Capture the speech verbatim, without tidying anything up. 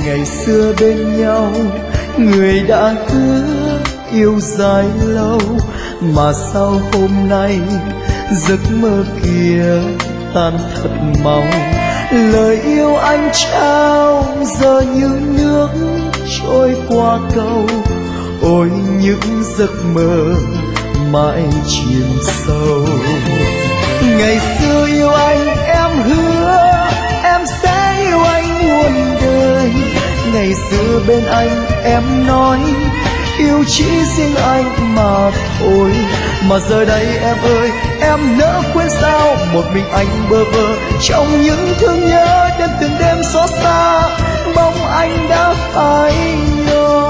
ngày xưa bên nhau, người đã hứa yêu dài lâu, mà sao hôm nay giấc mơ kia tan thật mau. Lời yêu anh trao giờ như nước trôi qua cầu, ôi những giấc mơ mãi chìm sâu. Ngày xưa yêu anh em hứa em sẽ yêu anh muôn đời, ngày xưa bên anh em nói yêu chỉ riêng anh mà thôi. Mà giờ đây em ơi em nỡ quên sao, một mình anh bơ vơ trong những thương nhớ, đêm từng đêm xót xa bóng anh đã phai nhòa.